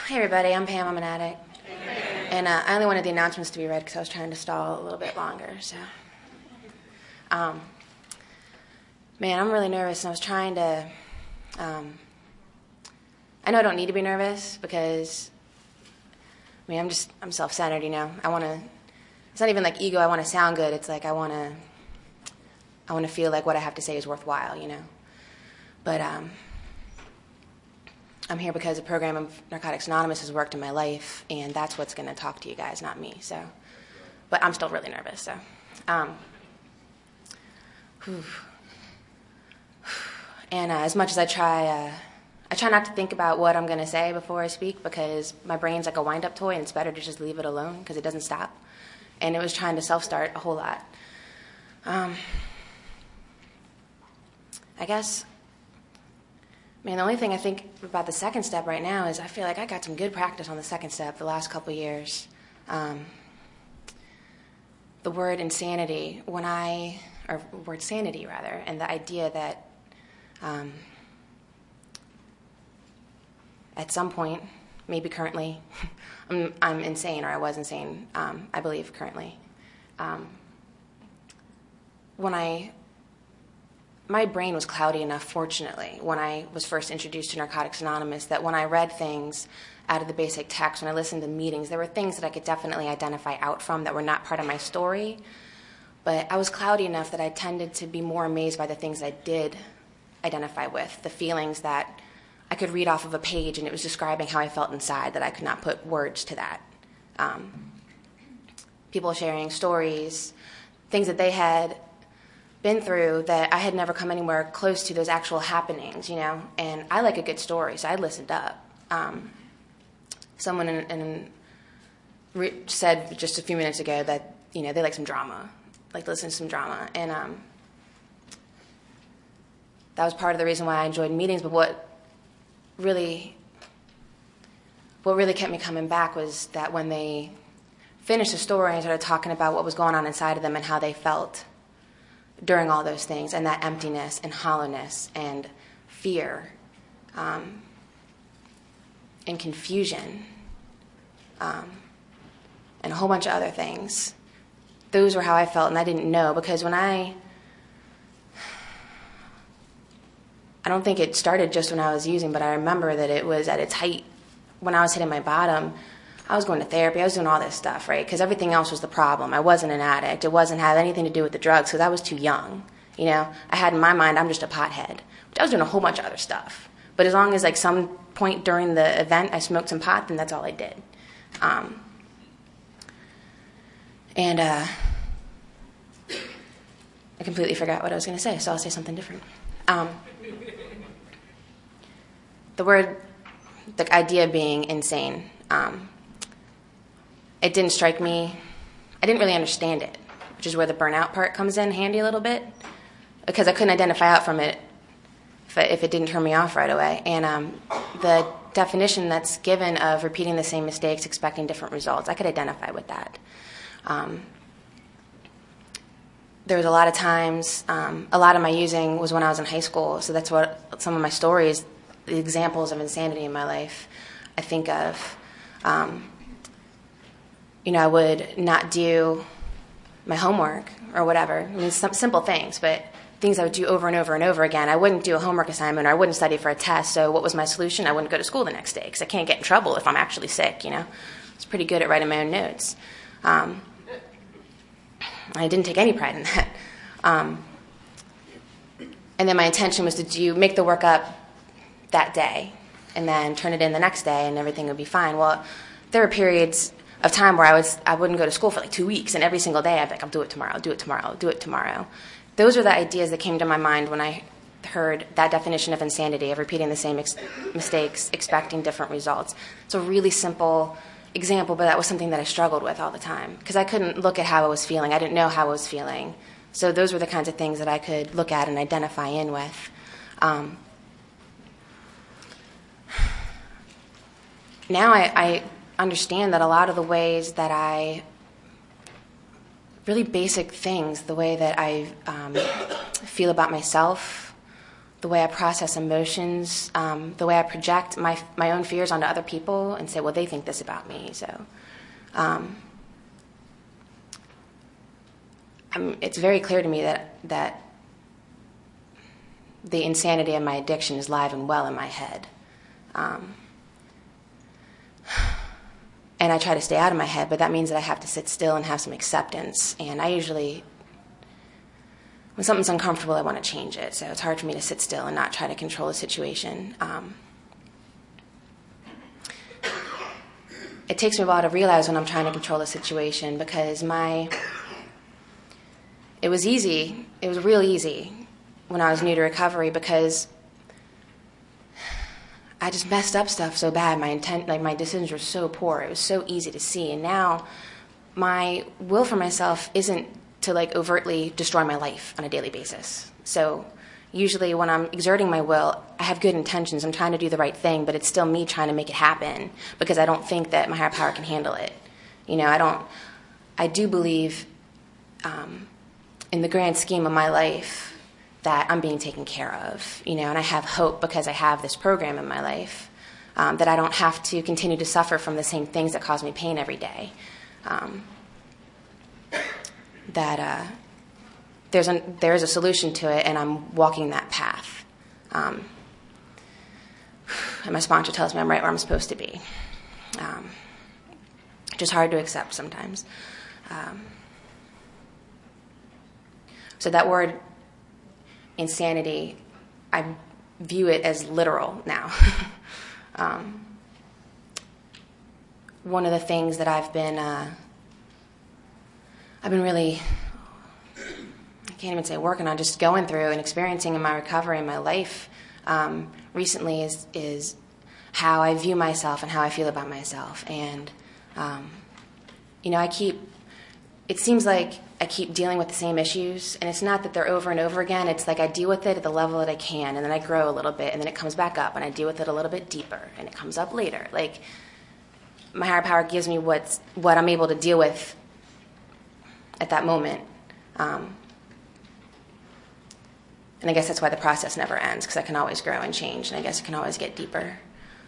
Hey everybody, I'm Pam, I'm an addict. And I only wanted the announcements to be read because I was trying to stall a little bit longer, so. Man, I'm really nervous, and I was trying to, I know I don't need to be nervous because, I'm self-centered, you know. It's not even like ego, I want to sound good, it's like I want to feel like what I have to say is worthwhile, you know. But, I'm here because the program of Narcotics Anonymous has worked in my life, and that's what's going to talk to you guys, not me. So, but I'm still really nervous. So, and as much as I try not to think about what I'm going to say before I speak because my brain's like a wind-up toy, and it's better to just leave it alone because it doesn't stop. And it was trying to self-start a whole lot. I guess. Man, the only thing I think about the second step right now is I feel like I got some good practice on the second step the last couple of years. The word insanity, or word sanity rather, and the idea that at some point, maybe currently, I'm insane, or I was insane, I believe currently. My brain was cloudy enough, fortunately, when I was first introduced to Narcotics Anonymous, that when I read things out of the basic text, when I listened to meetings, there were things that I could definitely identify out from that were not part of my story. But I was cloudy enough that I tended to be more amazed by the things I did identify with, the feelings that I could read off of a page and it was describing how I felt inside, that I could not put words to that. People sharing stories, things that they had been through that I had never come anywhere close to those actual happenings, you know. And I like a good story, so I listened up. Someone said just a few minutes ago that, you know, they like some drama, like to listen to some drama. And that was part of the reason why I enjoyed meetings. But what really kept me coming back was that when they finished the story and started talking about what was going on inside of them and how they felt during all those things, and that emptiness and hollowness and fear and confusion and a whole bunch of other things. Those were how I felt, and I didn't know, because when I don't think it started just when I was using, but I remember that it was at its height when I was hitting my bottom. I was going to therapy. I was doing all this stuff, right? Because everything else was the problem. I wasn't an addict. It wasn't have anything to do with the drugs because I was too young. You know, I had in my mind I'm just a pothead. But I was doing a whole bunch of other stuff. But as long as like some point during the event I smoked some pot, then that's all I did. And I completely forgot what I was going to say, so I'll say something different. The idea of being insane. It didn't strike me. I didn't really understand it, which is where the burnout part comes in handy a little bit, because I couldn't identify out from it if it didn't turn me off right away. And the definition that's given of repeating the same mistakes, expecting different results, I could identify with that. There was a lot of times, a lot of my using was when I was in high school, so that's what some of my stories, the examples of insanity in my life, I think of. You know, I would not do my homework or whatever. I mean, some simple things, but things I would do over and over and over again. I wouldn't do a homework assignment, or I wouldn't study for a test. So what was my solution? I wouldn't go to school the next day because I can't get in trouble if I'm actually sick, you know. I was pretty good at writing my own notes. I didn't take any pride in that. And then my intention was to make the work up that day and then turn it in the next day and everything would be fine. Well, there were periods of time where I wouldn't go to school for like 2 weeks, and every single day I'd be like, I'll do it tomorrow, I'll do it tomorrow, I'll do it tomorrow. Those were the ideas that came to my mind when I heard that definition of insanity, of repeating the same mistakes, expecting different results. It's a really simple example, but that was something that I struggled with all the time because I couldn't look at how I was feeling. I didn't know how I was feeling. So those were the kinds of things that I could look at and identify in with. Now I understand that a lot of the ways that really basic things, the way that I feel about myself, the way I process emotions, the way I project my own fears onto other people and say, well, they think this about me. So it's very clear to me that the insanity of my addiction is live and well in my head. And I try to stay out of my head, but that means that I have to sit still and have some acceptance. And I usually, when something's uncomfortable, I want to change it. So it's hard for me to sit still and not try to control the situation. It takes me a while to realize when I'm trying to control the situation, because it was easy. It was real easy when I was new to recovery, because I just messed up stuff so bad. My decisions were so poor. It was so easy to see. And now my will for myself isn't to overtly destroy my life on a daily basis. So usually when I'm exerting my will, I have good intentions. I'm trying to do the right thing, but it's still me trying to make it happen because I don't think that my higher power can handle it. I do believe in the grand scheme of my life that I'm being taken care of, and I have hope because I have this program in my life, that I don't have to continue to suffer from the same things that cause me pain every day. That there is a solution to it, and I'm walking that path. And my sponsor tells me I'm right where I'm supposed to be. Just hard to accept sometimes. So that word, insanity, I view it as literal now. One of the things that I've been really, I can't even say working on, just going through and experiencing in my recovery in my life recently is how I view myself and how I feel about myself. And, it seems like I keep dealing with the same issues, and it's not that they're over and over again. It's like I deal with it at the level that I can, and then I grow a little bit, and then it comes back up, and I deal with it a little bit deeper, and it comes up later. Like, my higher power gives me what I'm able to deal with at that moment. And I guess that's why the process never ends, because I can always grow and change, and I guess it can always get deeper.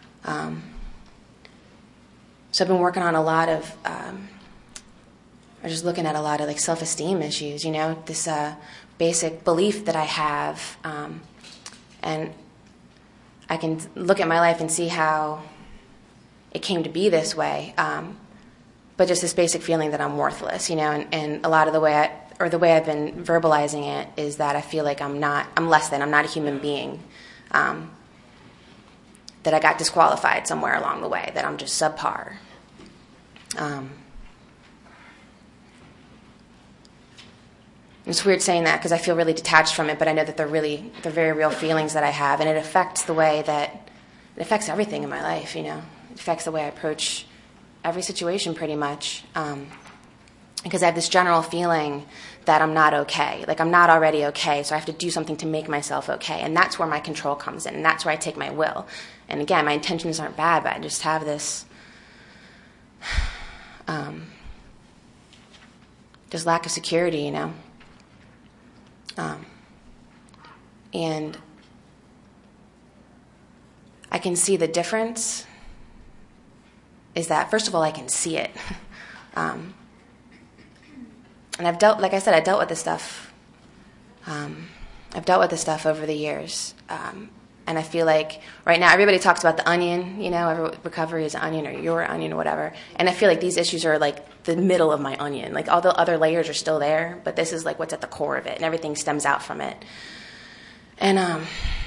So I've been working on a lot of... or just looking at a lot of self-esteem issues, this basic belief that I have, and I can look at my life and see how it came to be this way, but just this basic feeling that I'm worthless, and a lot of the way I've been verbalizing it is that I feel like I'm not a human being, that I got disqualified somewhere along the way, that I'm just subpar. It's weird saying that because I feel really detached from it, but I know that they're very real feelings that I have, and it affects everything in my life, It affects the way I approach every situation pretty much, because I have this general feeling that I'm not okay. Like, I'm not already okay, so I have to do something to make myself okay, and that's where my control comes in, and that's where I take my will. And again, my intentions aren't bad, but I just have this just lack of security, and I can see the difference is that, first of all, I can see it. And I've dealt with this stuff. I've dealt with this stuff over the years. And I feel like right now everybody talks about the onion, recovery is an onion or your onion or whatever. And I feel like these issues are like the middle of my onion. Like, all the other layers are still there, but this is like what's at the core of it, and everything stems out from it. And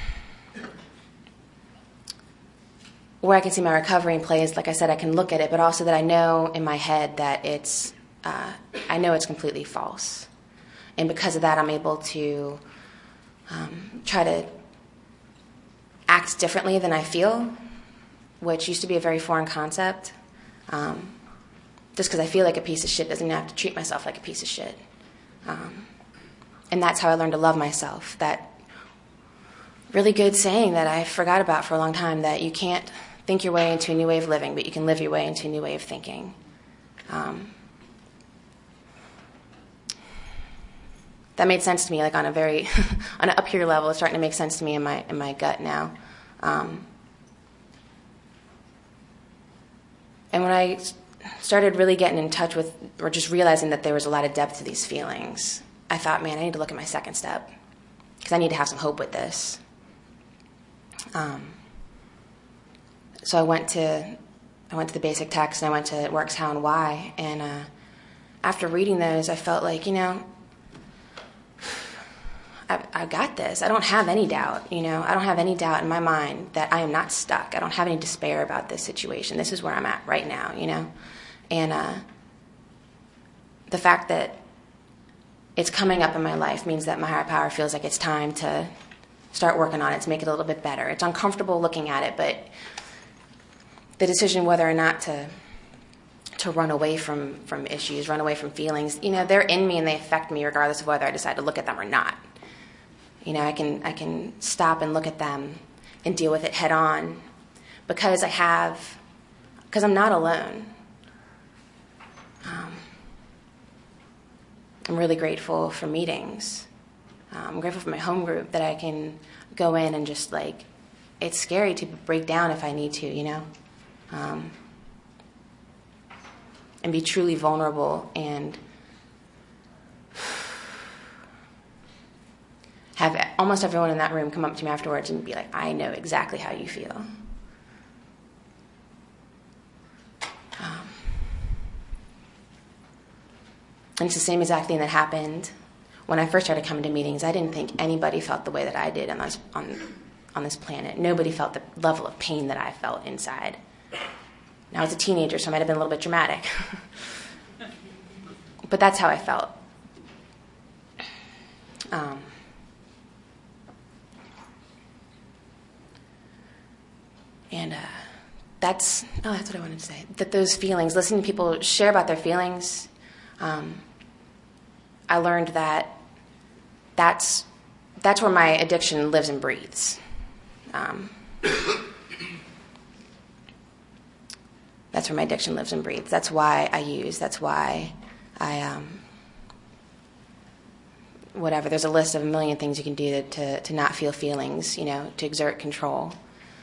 where I can see my recovery in play is, like I said, I can look at it, but also that I know in my head that I know it's completely false. And because of that, I'm able to try to act differently than I feel, which used to be a very foreign concept. Just because I feel like a piece of shit doesn't mean I have to treat myself like a piece of shit. And that's how I learned to love myself. That really good saying that I forgot about for a long time, that you can't think your way into a new way of living, but you can live your way into a new way of thinking. that made sense to me, like on a very on an up here level. It's starting to make sense to me in my gut now. And when I started really getting in touch with, or just realizing that there was a lot of depth to these feelings, I thought, man, I need to look at my second step, because I need to have some hope with this. So I went to the basic text, and I went to Works, How, and Why. And after reading those, I felt like, I got this. I don't have any doubt, I don't have any doubt in my mind that I am not stuck. I don't have any despair about this situation. This is where I'm at right now, And the fact that it's coming up in my life means that my higher power feels like it's time to start working on it, to make it a little bit better. It's uncomfortable looking at it, but the decision whether or not to run away from issues, run away from feelings, they're in me and they affect me regardless of whether I decide to look at them or not. I can stop and look at them and deal with it head on because I'm not alone. I'm really grateful for meetings. I'm grateful for my home group that I can go in and just it's scary to break down if I need to, and be truly vulnerable and have almost everyone in that room come up to me afterwards and be like, I know exactly how you feel. And it's the same exact thing that happened when I first started coming to meetings. I didn't think anybody felt the way that I did on this planet. Nobody felt the level of pain that I felt inside. Now, I was a teenager, so I might have been a little bit dramatic. But that's how I felt. That's what I wanted to say. That those feelings, listening to people share about their feelings, I learned that that's where my addiction lives and breathes. That's where my addiction lives and breathes. That's why I use. That's why I whatever. There's a list of a million things you can do to not feel feelings. To exert control.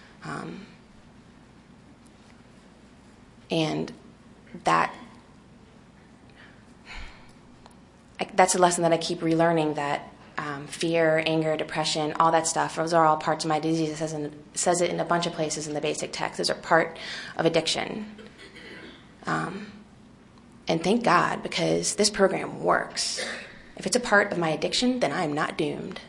And that's a lesson that I keep relearning, that fear, anger, depression, all that stuff, those are all parts of my disease. It says it in a bunch of places in the basic text. Those are part of addiction. And thank God, because this program works. If it's a part of my addiction, then I am not doomed.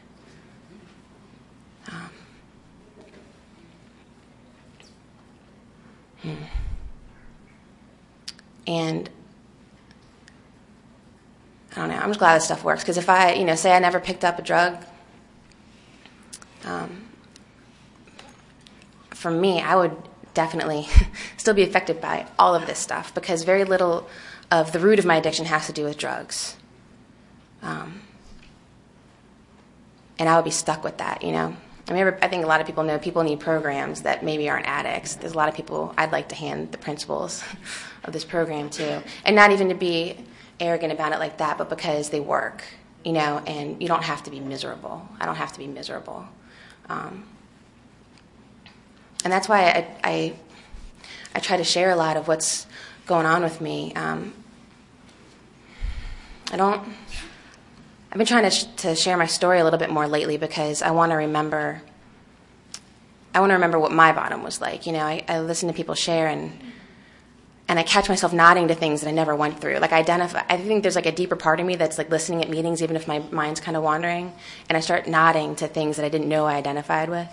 And I don't know, I'm just glad this stuff works, because if I, say I never picked up a drug, for me, I would definitely still be affected by all of this stuff, because very little of the root of my addiction has to do with drugs. And I would be stuck with that, I think a lot of people know people need programs that maybe aren't addicts. There's a lot of people I'd like to hand the principles of this program to. And not even to be arrogant about it like that, but because they work, and you don't have to be miserable. I don't have to be miserable. And that's why I try to share a lot of what's going on with me. I've been trying to share my story a little bit more lately, because I want to remember what my bottom was like. I listen to people share, and I catch myself nodding to things that I never went through. I think there's a deeper part of me that's listening at meetings, even if my mind's kind of wandering, and I start nodding to things that I didn't know I identified with.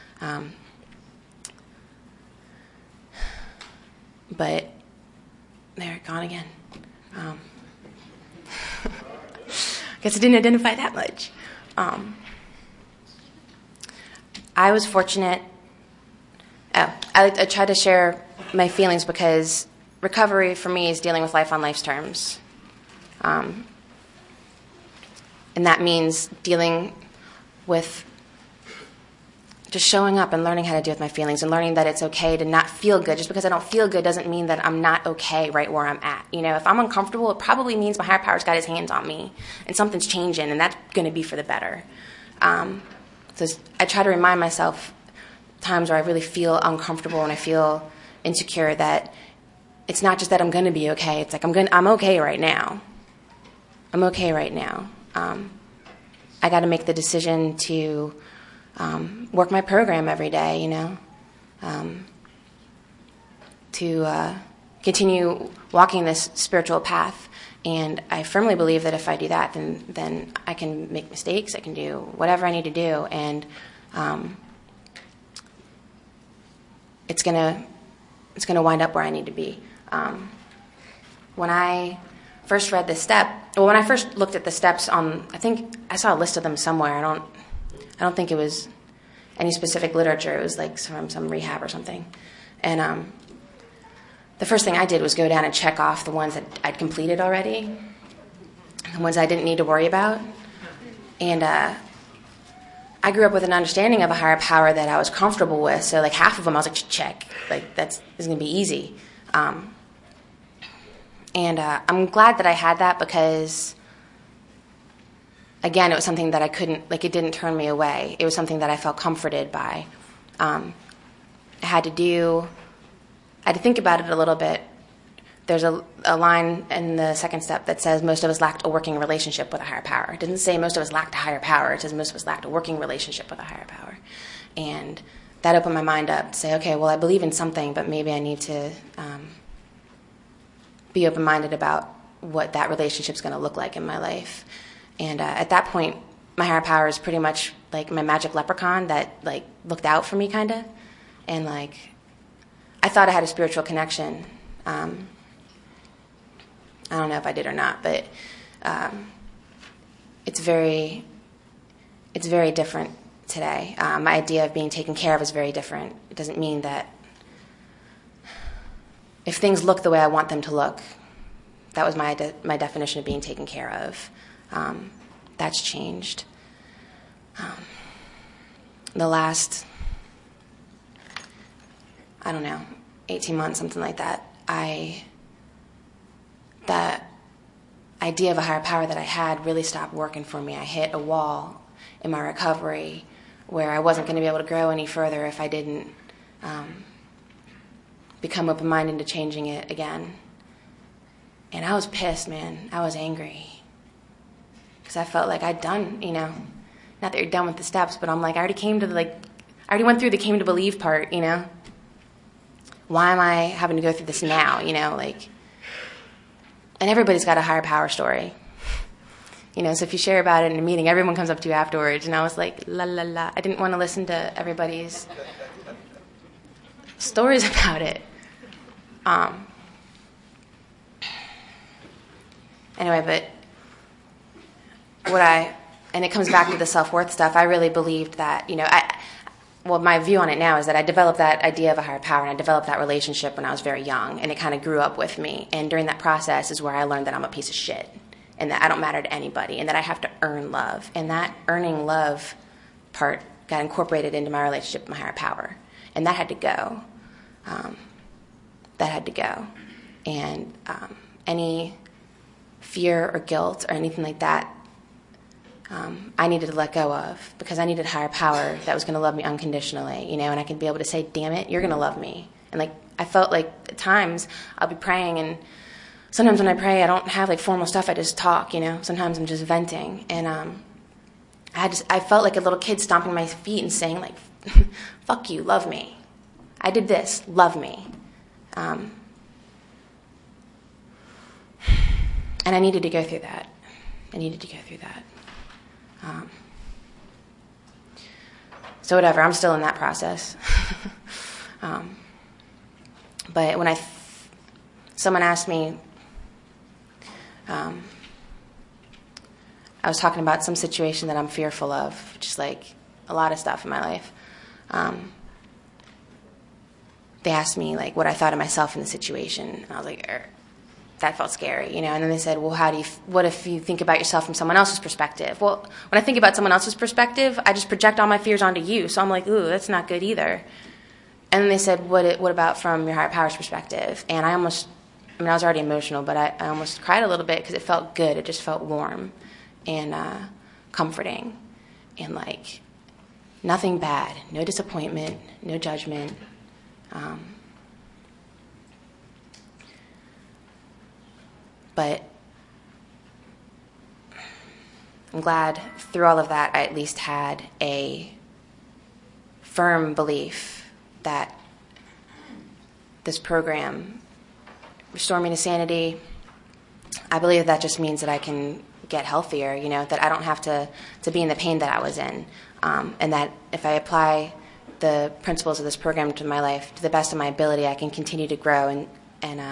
But they're gone again. Guess I didn't identify that much. I was fortunate. I try to share my feelings because recovery for me is dealing with life on life's terms. And that means dealing with just showing up and learning how to deal with my feelings and learning that it's okay to not feel good. Just because I don't feel good doesn't mean that I'm not okay right where I'm at. If I'm uncomfortable, it probably means my higher power's got his hands on me and something's changing, and that's going to be for the better. So I try to remind myself times where I really feel uncomfortable and I feel insecure that it's not just that I'm going to be okay. It's like I'm okay right now. I'm okay right now. I got to make the decision to work my program every day, to continue walking this spiritual path. And I firmly believe that if I do that, then I can make mistakes. I can do whatever I need to do, and it's gonna wind up where I need to be. When I first read when I first looked at the steps I think I saw a list of them somewhere. I don't think it was any specific literature. It was like from some rehab or something. And the first thing I did was go down and check off the ones that I'd completed already, the ones I didn't need to worry about. And I grew up with an understanding of a higher power that I was comfortable with. So like half of them I was like, check. Like this is going to be easy. And I'm glad that I had that because, again, it was something that I couldn't, it didn't turn me away. It was something that I felt comforted by. I had to think about it a little bit. There's a line in the second step that says most of us lacked a working relationship with a higher power. It didn't say most of us lacked a higher power. It says most of us lacked a working relationship with a higher power. And that opened my mind up to say, okay, well, I believe in something, but maybe I need to be open-minded about what that relationship's going to look like in my life. And at that point, my higher power is pretty much like my magic leprechaun that looked out for me, kind of. And I thought I had a spiritual connection. I don't know if I did or not, but it's very different today. My idea of being taken care of is very different. It doesn't mean that if things look the way I want them to look, that was my definition of being taken care of. That's changed. The last, 18 months, something like that, that idea of a higher power that I had really stopped working for me. I hit a wall in my recovery where I wasn't going to be able to grow any further if I didn't become open-minded to changing it again. And I was pissed, man. I was angry. Because I felt like I'd done, not that you're done with the steps, but I'm like, I already went through the came to believe part, Why am I having to go through this now, And everybody's got a higher power story. So if you share about it in a meeting, everyone comes up to you afterwards. And I was like, la, la, la. I didn't want to listen to everybody's stories about it. Anyway, but and it comes back to the self-worth stuff, I really believed that, my view on it now is that I developed that idea of a higher power and I developed that relationship when I was very young, and it kind of grew up with me. And during that process is where I learned that I'm a piece of shit and that I don't matter to anybody and that I have to earn love. And that earning love part got incorporated into my relationship with my higher power. And that had to go. And any fear or guilt or anything like that, I needed to let go of, because I needed a higher power that was going to love me unconditionally, and I could be able to say, damn it, you're going to love me. And I felt like at times I'll be praying, and sometimes when I pray I don't have formal stuff, I just talk, sometimes I'm just venting, and I felt like a little kid stomping my feet and saying fuck you, love me. I did this, love me. And I needed to go through that. So whatever, I'm still in that process. But when someone asked me, I was talking about some situation that I'm fearful of, just a lot of stuff in my life. They asked me what I thought of myself in the situation, and I was like, that felt scary, you know. And then they said, well, what if you think about yourself from someone else's perspective? Well, when I think about someone else's perspective, I just project all my fears onto you. So I'm like, ooh, that's not good either. And then they said, what about from your higher power's perspective? And I was already emotional, but I almost cried a little bit because it felt good. It just felt warm and comforting and like nothing bad, no disappointment, no judgment. But I'm glad through all of that I at least had a firm belief that this program restored me to sanity. I believe that just means that I can get healthier, you know, that I don't have to be in the pain that I was in, and that if I apply the principles of this program to my life to the best of my ability, I can continue to grow, and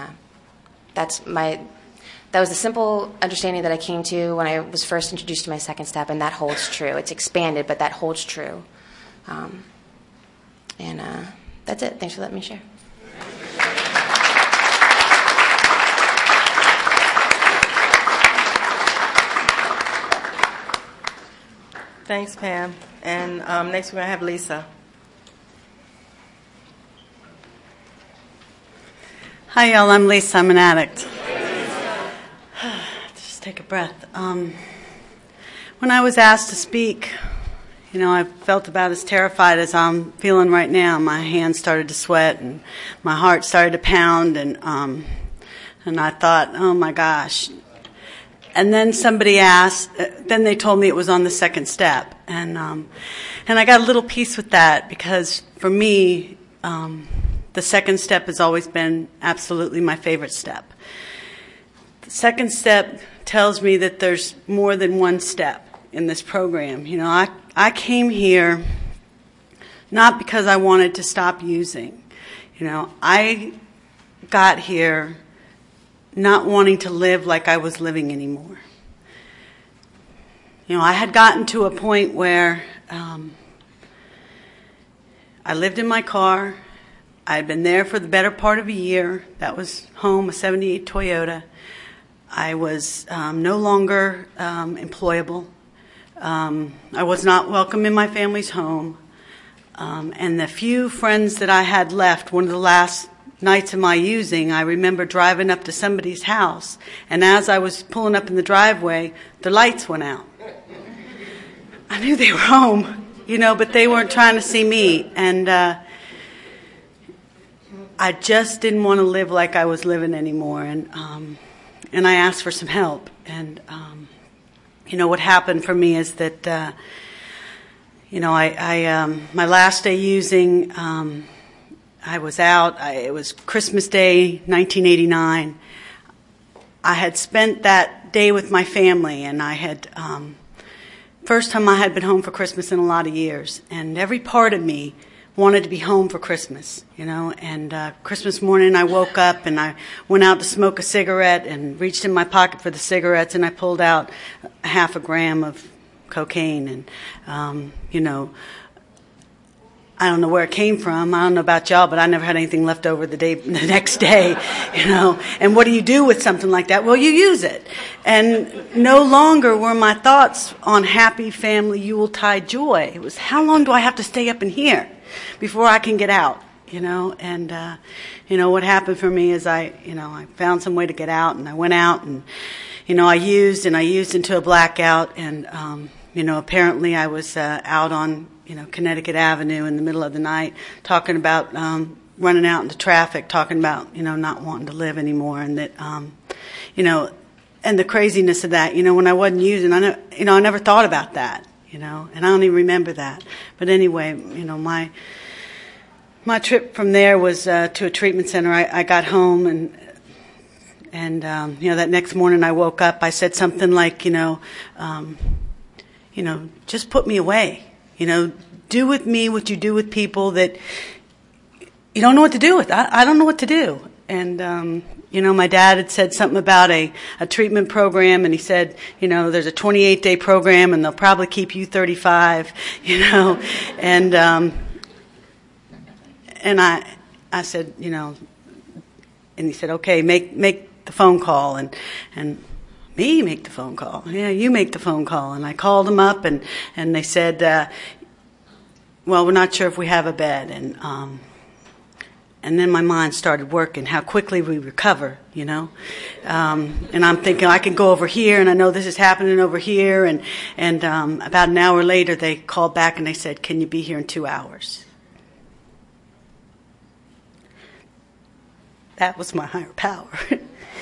that was the simple understanding that I came to when I was first introduced to my second step, and that holds true. It's expanded, but that holds true. And that's it. Thanks for letting me share. Thanks, Pam. And next we're going to have Lisa. Hi, y'all. I'm Lisa. I'm an addict. Just take a breath. When I was asked to speak, you know, I felt about as terrified as I'm feeling right now. My hands started to sweat and my heart started to pound, and I thought, oh my gosh. And then somebody asked, then they told me it was on the second step, and I got a little peace with that, because for me, the second step has always been absolutely my favorite step. The second step tells me that there's more than one step in this program. You know, I came here not because I wanted to stop using. You know, I got here not wanting to live like I was living anymore. You know, I had gotten to a point where I lived in my car. I had been there for the better part of a year. That was home, a 78 Toyota. I was no longer employable. I was not welcome in my family's home. And the few friends that I had left, one of the last nights of my using, I remember driving up to somebody's house, and as I was pulling up in the driveway, the lights went out. I knew they were home, you know, but they weren't trying to see me. And I just didn't want to live like I was living anymore. And I asked for some help. And, you know, what happened for me is that, you know, my last day using, I was out. It was Christmas Day, 1989. I had spent that day with my family, and I had, first time I had been home for Christmas in a lot of years. And every part of me wanted to be home for Christmas, you know. And Christmas morning I woke up and I went out to smoke a cigarette and reached in my pocket for the cigarettes, and I pulled out half a gram of cocaine. And, you know, I don't know where it came from. I don't know about y'all, but I never had anything left over the next day, you know. And what do you do with something like that? Well, you use it. And no longer were my thoughts on happy family Yuletide joy. It was, how long do I have to stay up in here before I can get out, you know? And, you know, what happened for me is I found some way to get out, and I went out, and, you know, I used into a blackout, and, you know, apparently I was out on, you know, Connecticut Avenue in the middle of the night talking about running out into traffic, talking about, you know, not wanting to live anymore, and that, you know, and the craziness of that, you know, when I wasn't using, I never thought about that, you know, and I don't even remember that. But anyway, you know, my trip from there was to a treatment center. I got home, and you know, that next morning I woke up, I said something like, you know, just put me away. You know, do with me what you do with people that you don't know what to do with. I don't know what to do. And, you know, my dad had said something about a treatment program, and he said, you know, there's a 28-day program, and they'll probably keep you 35, you know. And I said, you know, and he said, okay, make the phone call, and me make the phone call. Yeah, you make the phone call. And I called them up, and they said, well, we're not sure if we have a bed. And then my mind started working, how quickly we recover, you know. And I'm thinking, I can go over here, and I know this is happening over here. And about an hour later, they called back and they said, can you be here in 2 hours? That was my higher power. It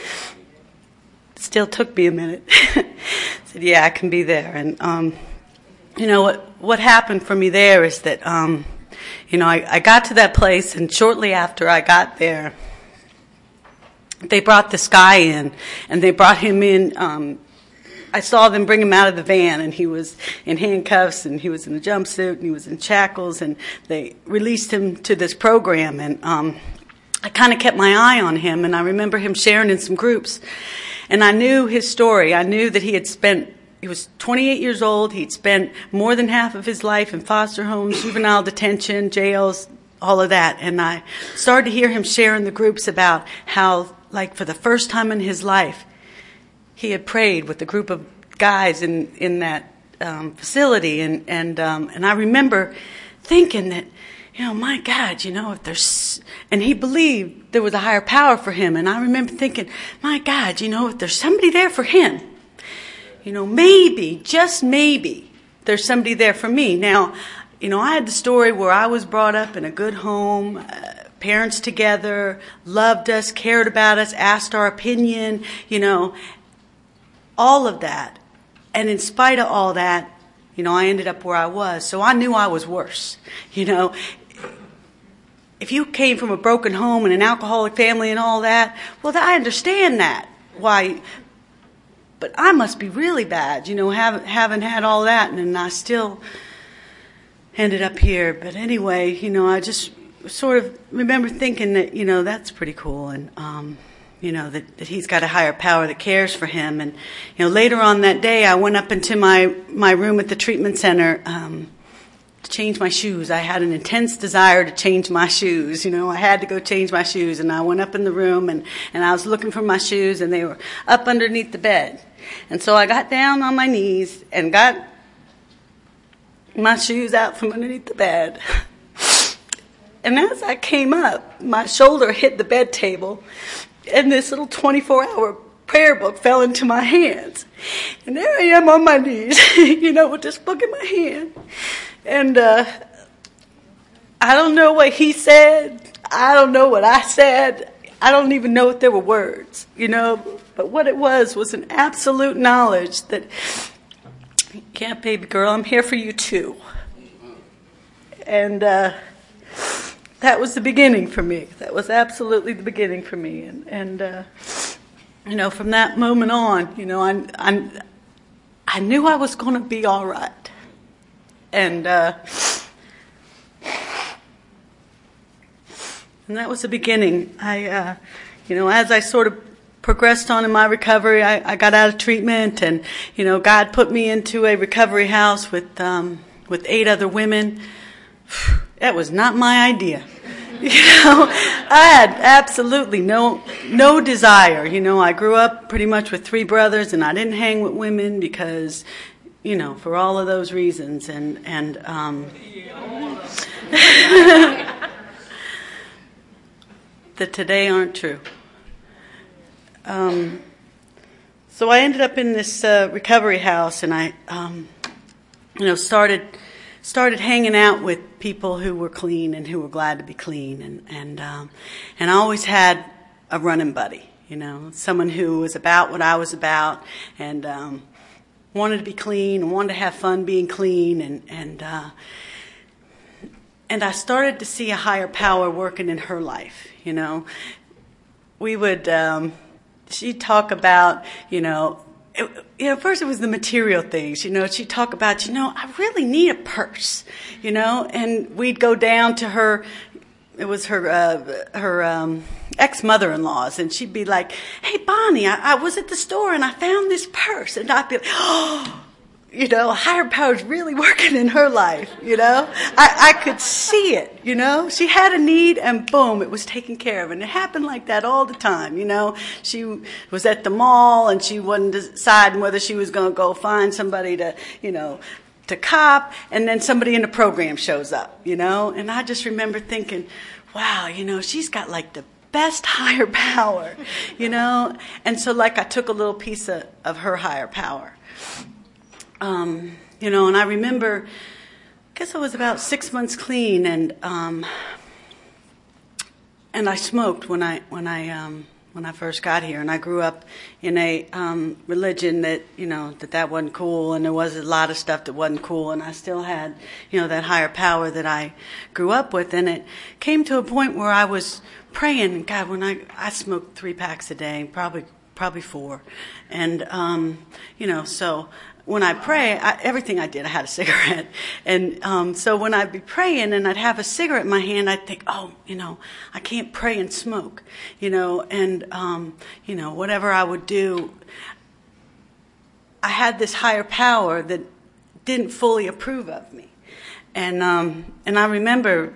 still took me a minute. I said, yeah, I can be there. And, you know, what happened for me there is that, you know, I got to that place, and shortly after I got there, they brought this guy in, and they brought him in. I saw them bring him out of the van, and he was in handcuffs, and he was in a jumpsuit, and he was in shackles, and they released him to this program, and I kind of kept my eye on him, and I remember him sharing in some groups, and I knew his story. I knew that he was 28 years old. He'd spent more than half of his life in foster homes, juvenile detention, jails, all of that. And I started to hear him share in the groups about how, like, for the first time in his life, he had prayed with a group of guys in that facility. And I remember thinking that, you know, my God, you know, if there's, and he believed there was a higher power for him. And I remember thinking, my God, you know, if there's somebody there for him, you know, maybe, just maybe, there's somebody there for me. Now, you know, I had the story where I was brought up in a good home, parents together, loved us, cared about us, asked our opinion, you know, all of that. And in spite of all that, you know, I ended up where I was. So I knew I was worse, you know. If you came from a broken home and an alcoholic family and all that, well, I understand that. Why? But I must be really bad, you know, haven't had all that, and I still ended up here. But anyway, you know, I just sort of remember thinking that, you know, that's pretty cool, and you know, that he's got a higher power that cares for him. And you know, later on that day, I went up into my room at the treatment center to change my shoes. I had an intense desire to change my shoes. You know, I had to go change my shoes, and I went up in the room, and I was looking for my shoes, and they were up underneath the bed. And so I got down on my knees and got my shoes out from underneath the bed. And as I came up, my shoulder hit the bed table, and this little 24-hour prayer book fell into my hands. And there I am on my knees, you know, with this book in my hand. And I don't know what he said. I don't know what I said. I don't even know if there were words, you know. But what it was an absolute knowledge that, yeah, baby girl, I'm here for you too. And that was the beginning for me. That was absolutely the beginning for me. And you know, from that moment on, you know, I knew I was going to be all right. And that was the beginning. You know, as I sort of progressed on in my recovery, I got out of treatment, and you know, God put me into a recovery house with 8 other women. That was not my idea. You know, I had absolutely no desire. You know, I grew up pretty much with 3 brothers, and I didn't hang with women because, you know, for all of those reasons, and that today aren't true. So I ended up in this recovery house, and I, you know, started hanging out with people who were clean and who were glad to be clean, and I always had a running buddy, you know, someone who was about what I was about, and wanted to be clean and wanted to have fun being clean, and I started to see a higher power working in her life. You know, we would she'd talk about, you know, first it was the material things. You know, she'd talk about, you know, I really need a purse, you know, and we'd go down to her. It was her ex-mother-in-law's, and she'd be like, "Hey, Bonnie, I was at the store and I found this purse," and I'd be like, "Oh." higher power's really working in her life, I could see it, She had a need and boom, it was taken care of. And it happened like that all the time, She was at the mall and she wasn't deciding whether she was going to go find somebody to, to cop, and then somebody in the program shows up, And I just remember thinking, wow, she's got like the best higher power, And so I took a little piece of her higher power. And I remember, I guess I was about 6 months clean, and I smoked when I first got here, and I grew up in a religion that that wasn't cool, and there was a lot of stuff that wasn't cool, and I still had that higher power that I grew up with, and it came to a point where I was praying, God, when I smoked 3 packs a day, probably 4, and so. When I pray, everything I did, I had a cigarette. And so when I'd be praying and I'd have a cigarette in my hand, I'd think, I can't pray and smoke, and, whatever I would do, I had this higher power that didn't fully approve of me. And I remember,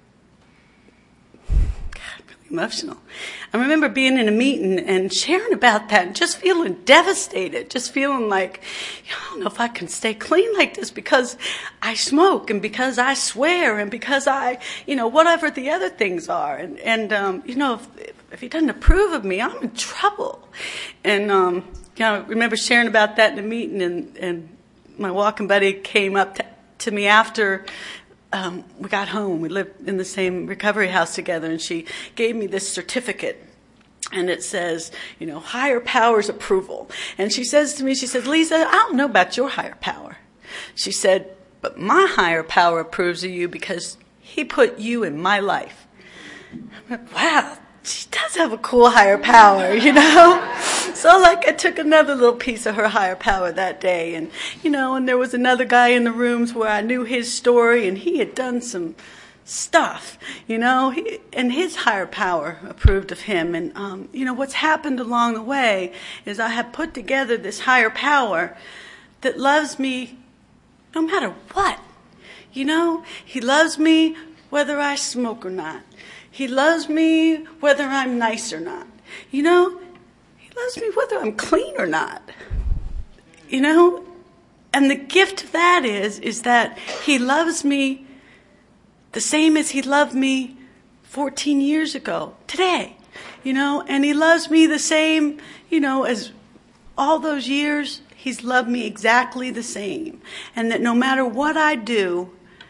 emotional. I remember being in a meeting and sharing about that and just feeling devastated, just feeling like, I don't know if I can stay clean like this because I smoke and because I swear and because I, whatever the other things are. And if he doesn't approve of me, I'm in trouble. And, I remember sharing about that in a meeting, and my walking buddy came up to me after we got home. We lived in the same recovery house together, and she gave me this certificate, and it says, higher power's approval. And she says to me, Lisa, I don't know about your higher power. She said, but my higher power approves of you because he put you in my life. I went, wow, she does have a cool higher power, So I took another little piece of her higher power that day, and and there was another guy in the rooms where I knew his story, and he had done some stuff, and his higher power approved of him. And what's happened along the way is I have put together this higher power that loves me no matter what. He loves me whether I smoke or not. He loves me whether I'm nice or not. He loves me whether I'm clean or not. And the gift of that is that he loves me the same as he loved me 14 years ago, today. And he loves me the same, as all those years, he's loved me exactly the same. And that no matter what I do,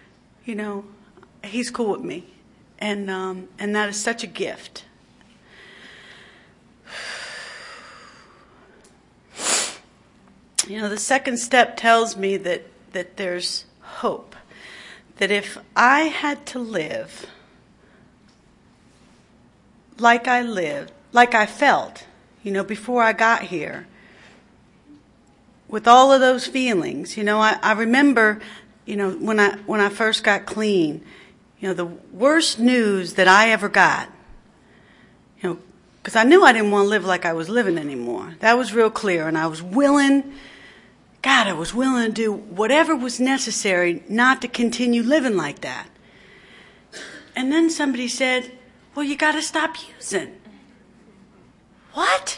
he's cool with me. And that is such a gift. The second step tells me that there's hope. That if I had to live like I lived, like I felt, before I got here, with all of those feelings, I remember, when I first got clean, the worst news that I ever got, because I knew I didn't want to live like I was living anymore. That was real clear, and I was willing to do whatever was necessary not to continue living like that. And then somebody said, well, you got to stop using. What?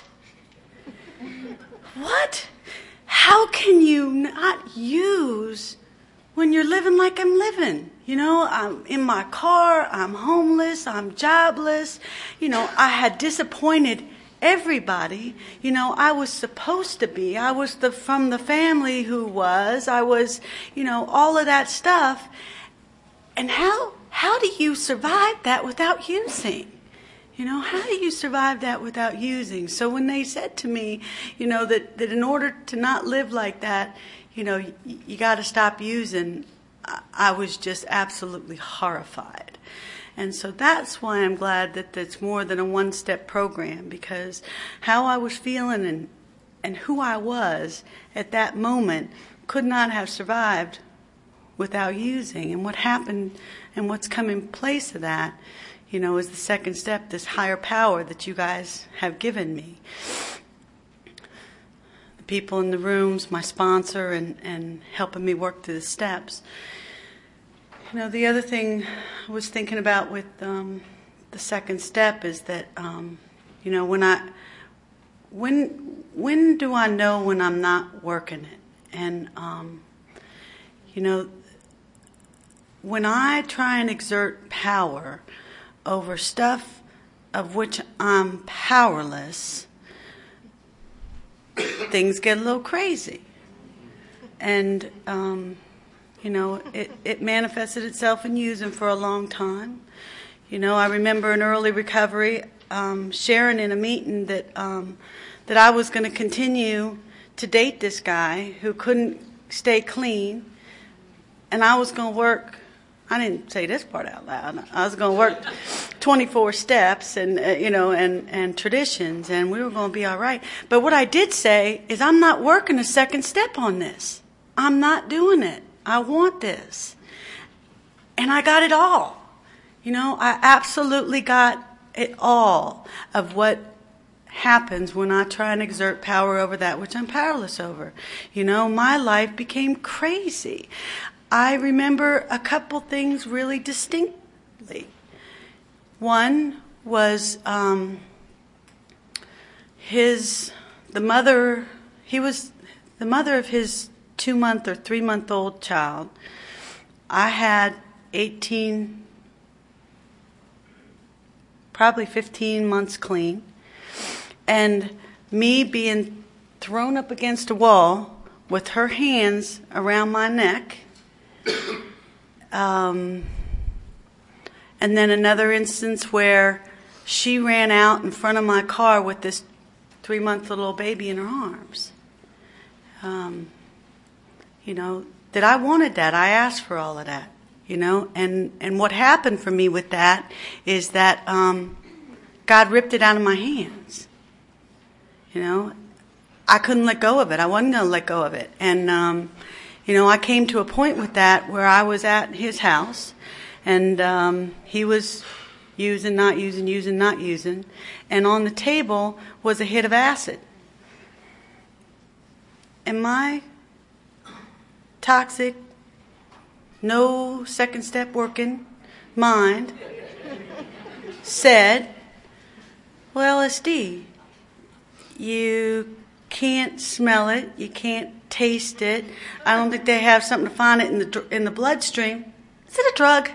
What? How can you not use when you're living like I'm living? I'm in my car, I'm homeless, I'm jobless. I had disappointed everybody. I was supposed to be. I was from the family who was. I was, all of that stuff. And how do you survive that without using? How do you survive that without using? So when they said to me, that in order to not live like that, you got to stop using, I was just absolutely horrified. And so that's why I'm glad that it's more than a one-step program, because how I was feeling and who I was at that moment could not have survived without using. And what happened and what's come in place of that, is the second step, this higher power that you guys have given me. The the people in the rooms, my sponsor, and helping me work through the steps. You know, the other thing I was thinking about with the second step is that, you know, when do I know when I'm not working it? And, you know, when I try and exert power over stuff of which I'm powerless, things get a little crazy. And, you know, it manifested itself in using for a long time. You know, I remember in early recovery sharing in a meeting that I was going to continue to date this guy who couldn't stay clean, and I was going to work. I didn't say this part out loud. I was going to work 24 steps and you know and traditions, and we were going to be all right. But what I did say is, I'm not working a second step on this. I'm not doing it. I want this, and I got it all. You know, I absolutely got it all of what happens when I try and exert power over that which I'm powerless over. You know, my life became crazy. I remember a couple things really distinctly. One was the mother of his 2-month or 3-month-old child. I had 18, probably 15 months clean, and me being thrown up against a wall with her hands around my neck. And then another instance where she ran out in front of my car with this 3-month-old baby in her arms. You know, that I wanted that. I asked for all of that. You know, and what happened for me with that is that God ripped it out of my hands. You know, I couldn't let go of it. I wasn't going to let go of it. And, you know, I came to a point with that where I was at his house, and he was using, not using, using, not using. And on the table was a hit of acid. And my toxic, no second step working mind said, well, SD, you can't smell it, you can't taste it. I don't think they have something to find it in the bloodstream. Is it a drug?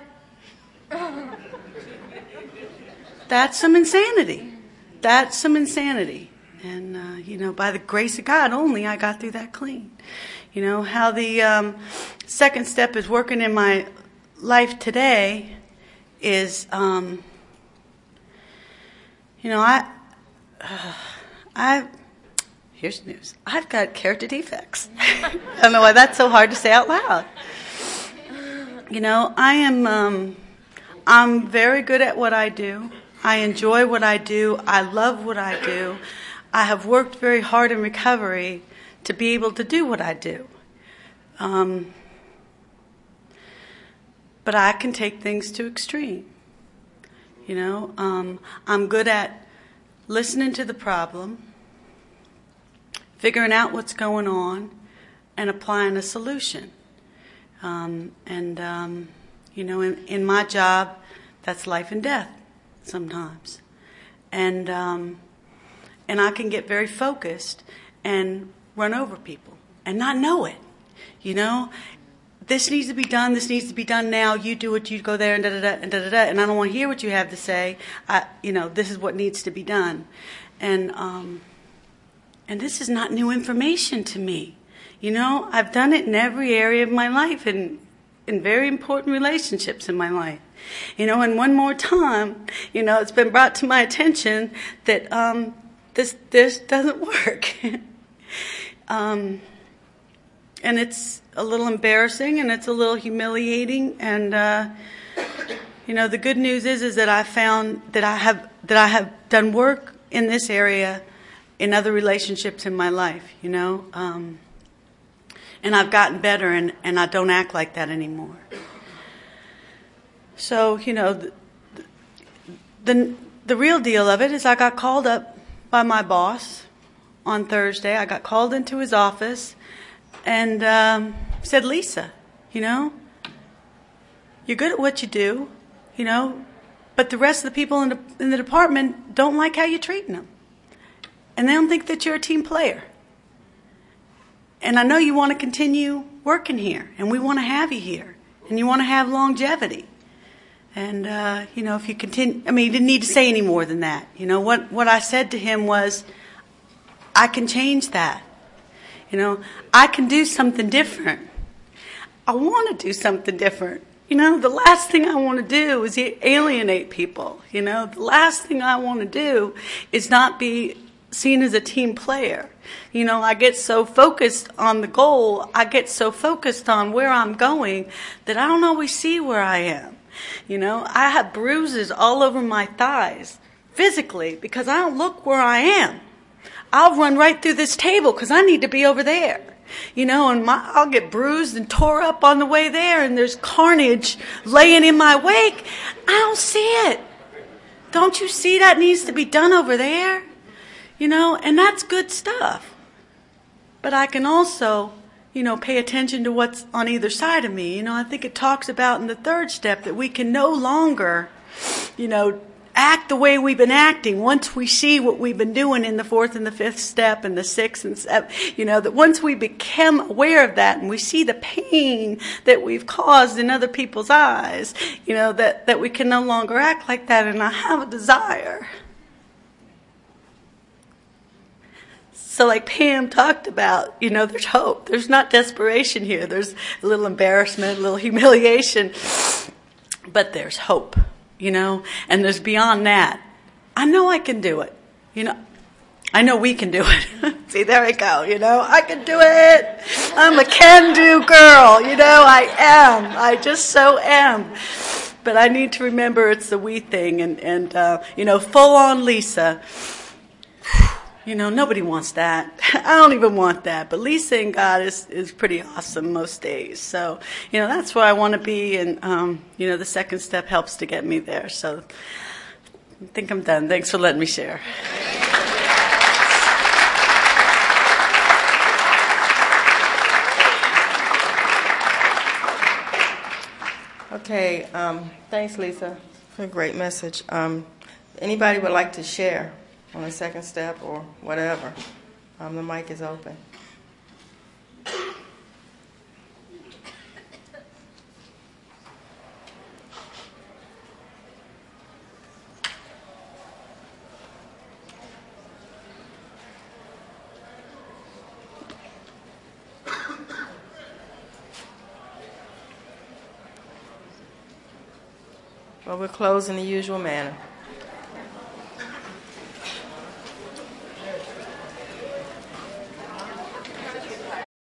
That's some insanity. That's some insanity. And, you know, by the grace of God only, I got through that clean. You know, how the second step is working in my life today is, you know, here's news. I've got character defects. I don't know why that's so hard to say out loud. You know, I'm very good at what I do. I enjoy what I do. I love what I do. I have worked very hard in recovery to be able to do what I do. But I can take things to extreme. You know, I'm good at listening to the problem, figuring out what's going on, and applying a solution. You know, in my job, that's life and death sometimes. And I can get very focused and run over people and not know it. You know, this needs to be done. This needs to be done now. You do it. You go there and da-da-da and da-da-da. And I don't want to hear what you have to say. You know, this is what needs to be done. And this is not new information to me. You know, I've done it in every area of my life and in very important relationships in my life. You know, and one more time, you know, it's been brought to my attention that this doesn't work. And it's a little embarrassing and it's a little humiliating. And you know, the good news is that I found that I have done work in this area in other relationships in my life. You know, and I've gotten better, and I don't act like that anymore. So, you know, the real deal of it is I got called up by my boss on Thursday, I got called into his office and said, Lisa, you're good at what you do, but the rest of the people in the department don't like how you're treating them. And they don't think that you're a team player. And I know you want to continue working here, and we want to have you here, and you want to have longevity. And, if you continue, he didn't need to say any more than that. What I said to him was, I can change that. I can do something different. I want to do something different. The last thing I want to do is alienate people. The last thing I want to do is not be seen as a team player. I get so focused on the goal, I get so focused on where I'm going that I don't always see where I am. I have bruises all over my thighs physically because I don't look where I am. I'll run right through this table because I need to be over there. And I'll get bruised and tore up on the way there, and there's carnage laying in my wake. I don't see it. Don't you see that needs to be done over there? And that's good stuff. But I can also, pay attention to what's on either side of me. I think it talks about in the third step that we can no longer, act the way we've been acting once we see what we've been doing in the fourth and the fifth step and the sixth and seventh. That once we become aware of that and we see the pain that we've caused in other people's eyes, that we can no longer act like that. And I have a desire. So like Pam talked about, there's hope. There's not desperation here. There's a little embarrassment, a little humiliation. But there's hope, and there's beyond that. I know I can do it. I know we can do it. See, there we go, I can do it. I'm a can-do girl, I am. I just so am. But I need to remember it's the we thing and full-on Lisa. Nobody wants that. I don't even want that. But Lisa and God is pretty awesome most days. So, that's where I want to be. And, the second step helps to get me there. So I think I'm done. Thanks for letting me share. Okay, thanks, Lisa, for a great message. Anybody would like to share on the second step or whatever? The mic is open. Well, we'll close in the usual manner.